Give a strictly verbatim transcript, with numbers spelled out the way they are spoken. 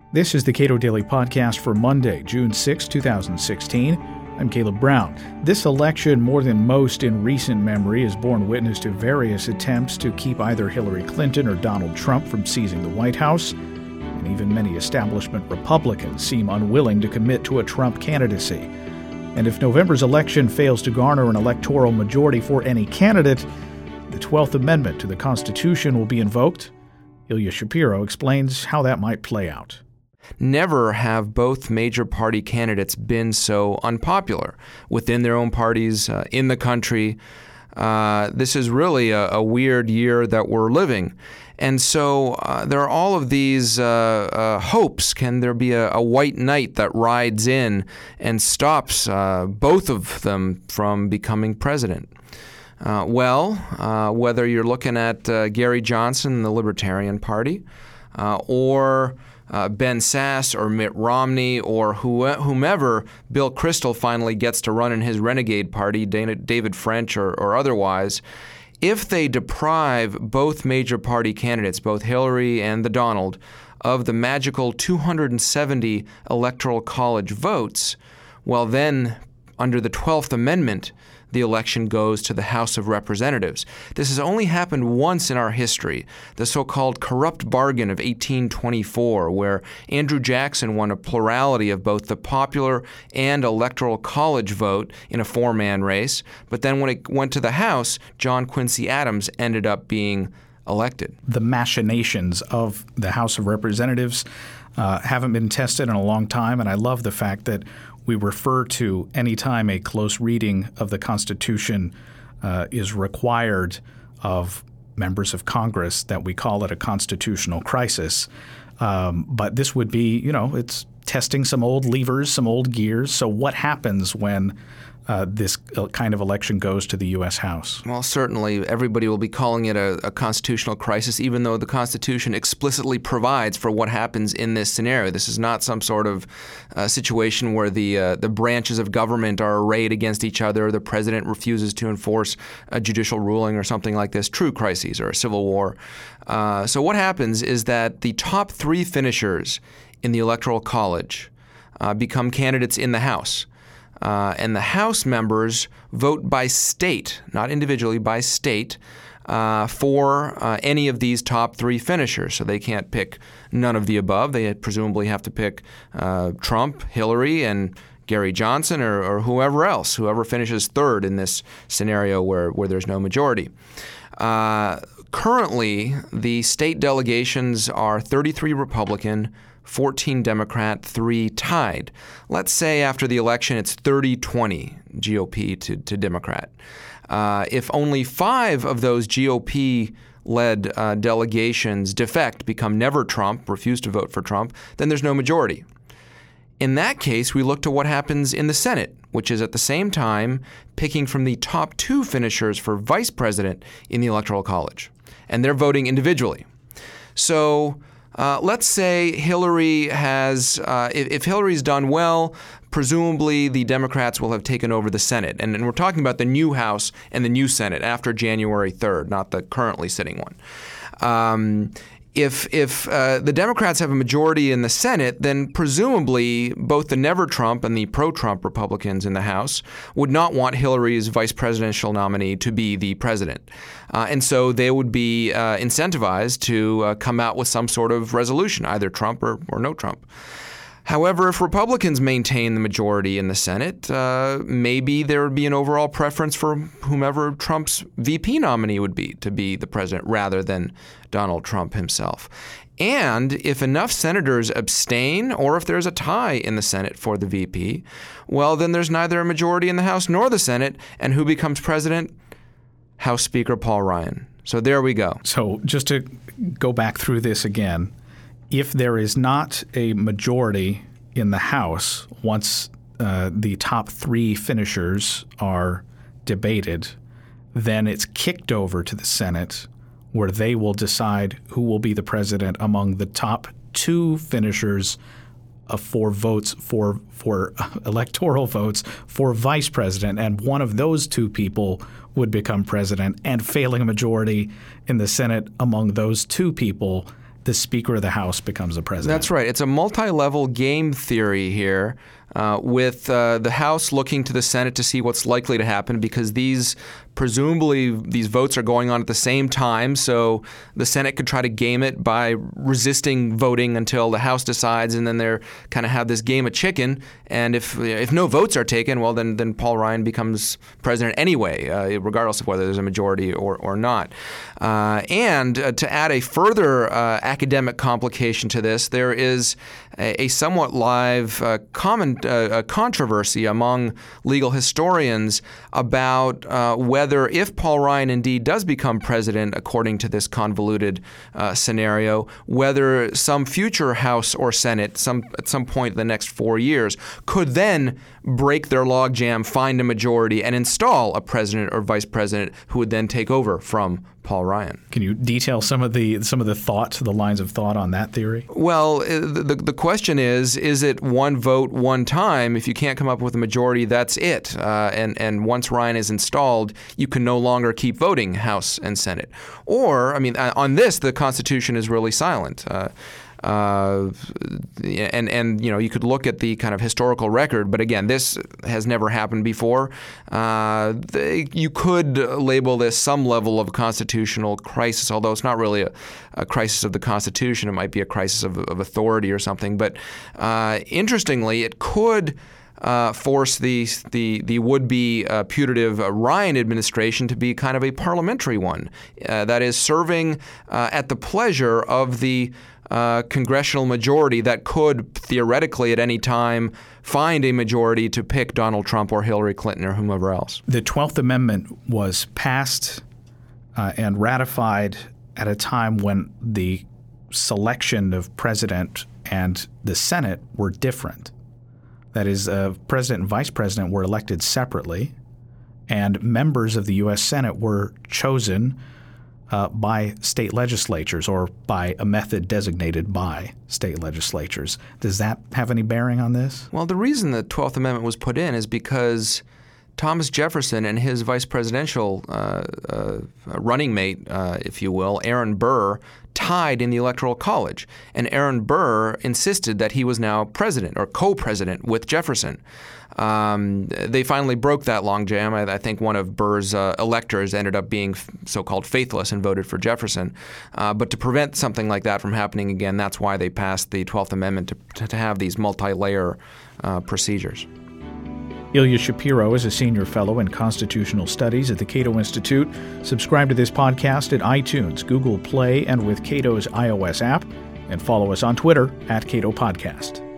This is the Cato Daily Podcast for Monday, June sixth, twenty sixteen. I'm Caleb Brown. This election, more than most in recent memory, has borne witness to various attempts to keep either Hillary Clinton or Donald Trump from seizing the White House, and even many establishment Republicans seem unwilling to commit to a Trump candidacy. And if November's election fails to garner an electoral majority for any candidate, the twelfth Amendment to the Constitution will be invoked. Ilya Shapiro explains how that might play out. Never have both major party candidates been so unpopular within their own parties, uh, in the country. Uh, this is really a, a weird year that we're living. And so uh, there are all of these uh, uh, hopes. Can there be a, a white knight that rides in and stops uh, both of them from becoming president? Uh, well, uh, whether you're looking at uh, Gary Johnson, the Libertarian Party, uh, or Uh, Ben Sasse or Mitt Romney or who, whomever Bill Kristol finally gets to run in his renegade party, Dana, David French or, or otherwise, if they deprive both major party candidates, both Hillary and the Donald, of the magical two hundred seventy Electoral College votes, well then, under the twelfth Amendment, the election goes to the House of Representatives. This has only happened once in our history, the so-called corrupt bargain of eighteen twenty-four, where Andrew Jackson won a plurality of both the popular and electoral college vote in a four-man race. But then when it went to the House, John Quincy Adams ended up being elected. The machinations of the House of Representatives uh, haven't been tested in a long time, and I love the fact that we refer to any time a close reading of the Constitution uh, is required of members of Congress that we call it a constitutional crisis. Um, but this would be, you know, it's testing some old levers, some old gears. So what happens when uh, this kind of election goes to the U S. House? Well, certainly everybody will be calling it a, a constitutional crisis, even though the Constitution explicitly provides for what happens in this scenario. This is not some sort of uh, situation where the uh, the branches of government are arrayed against each other, or the president refuses to enforce a judicial ruling or something like this. True crises or a civil war. Uh, so what happens is that the top three finishers in the Electoral College uh, become candidates in the House. Uh, and the House members vote by state, not individually, by state, uh, for uh, any of these top three finishers. So they can't pick none of the above. They presumably have to pick uh, Trump, Hillary, and Gary Johnson, or, or whoever else, whoever finishes third in this scenario where, where there's no majority. Uh, currently, the state delegations are thirty-three Republican, fourteen Democrat, three tied. Let's say after the election it's thirty twenty G O P to, to Democrat. Uh, if only five of those G O P-led uh, delegations defect, become never Trump, refuse to vote for Trump, then there's no majority. In that case, we look to what happens in the Senate, which is at the same time picking from the top two finishers for vice president in the Electoral College. And they're voting individually. So Uh, let's say Hillary has, uh, if, if Hillary's done well, presumably the Democrats will have taken over the Senate. And, and we're talking about the new House and the new Senate after January third, not the currently sitting one. Um, if if uh, the Democrats have a majority in the Senate, then presumably both the never-Trump and the pro-Trump Republicans in the House would not want Hillary's vice presidential nominee to be the president. Uh, and so they would be uh, incentivized to uh, come out with some sort of resolution, either Trump or, or no Trump. However, if Republicans maintain the majority in the Senate, uh, maybe there would be an overall preference for whomever Trump's V P nominee would be to be the president rather than Donald Trump himself. And if enough senators abstain, or if there's a tie in the Senate for the V P, well, then there's neither a majority in the House nor the Senate. And who becomes president? House Speaker Paul Ryan. So there we go. So just to go back through this again, if there is not a majority in the House once uh, the top three finishers are debated, then it's kicked over to the Senate, where they will decide who will be the president among the top two finishers of four votes for for electoral votes for vice president, and one of those two people would become president. And failing a majority in the Senate among those two people, the Speaker of the House becomes the president. That's right. It's a multi-level game theory here. Uh, with uh, the House looking to the Senate to see what's likely to happen, because these presumably these votes are going on at the same time, so the Senate could try to game it by resisting voting until the House decides, and then they're kind of have this game of chicken. And if if no votes are taken, well, then then Paul Ryan becomes president anyway, uh, regardless of whether there's a majority or or not. Uh, and uh, to add a further uh, academic complication to this, there is a, a somewhat live uh, common uh, controversy among legal historians about uh, whether, if Paul Ryan indeed does become president, according to this convoluted uh, scenario, whether some future House or Senate, some at some point in the next four years, could then break their logjam, find a majority, and install a president or vice president who would then take over from Paul Ryan. Can you detail some of the some of the thoughts, the lines of thought on that theory? Well, the the question is, is it one vote, one time? If you can't come up with a majority, that's it. Uh, and, and once Ryan is installed, you can no longer keep voting House and Senate. Or, I mean, on this, the Constitution is really silent. Uh, Uh, and, and, you know, you could look at the kind of historical record, but again, this has never happened before. Uh, they, you could label this some level of constitutional crisis, although it's not really a, a crisis of the Constitution. It might be a crisis of, of authority or something. But uh, interestingly, it could Uh, force the the the would-be uh, putative uh, Ryan administration to be kind of a parliamentary one, uh, that is, serving uh, at the pleasure of the uh, congressional majority that could theoretically at any time find a majority to pick Donald Trump or Hillary Clinton or whomever else. The twelfth Amendment was passed uh, and ratified at a time when the selection of president and the Senate were different. That is, uh, president and vice president were elected separately, and members of the U S Senate were chosen uh, by state legislatures or by a method designated by state legislatures. Does that have any bearing on this? Well, the reason the twelfth Amendment was put in is because Thomas Jefferson and his vice presidential uh, uh, running mate, uh, if you will, Aaron Burr, tied in the Electoral College. And Aaron Burr insisted that he was now president or co-president with Jefferson. Um, they finally broke that logjam. I, I think one of Burr's uh, electors ended up being f- so-called faithless and voted for Jefferson. Uh, but to prevent something like that from happening again, that's why they passed the twelfth Amendment to, to have these multi-layer uh, procedures. Ilya Shapiro is a senior fellow in constitutional studies at the Cato Institute. Subscribe to this podcast at iTunes, Google Play, and with Cato's iOS app, and follow us on Twitter at Cato Podcast.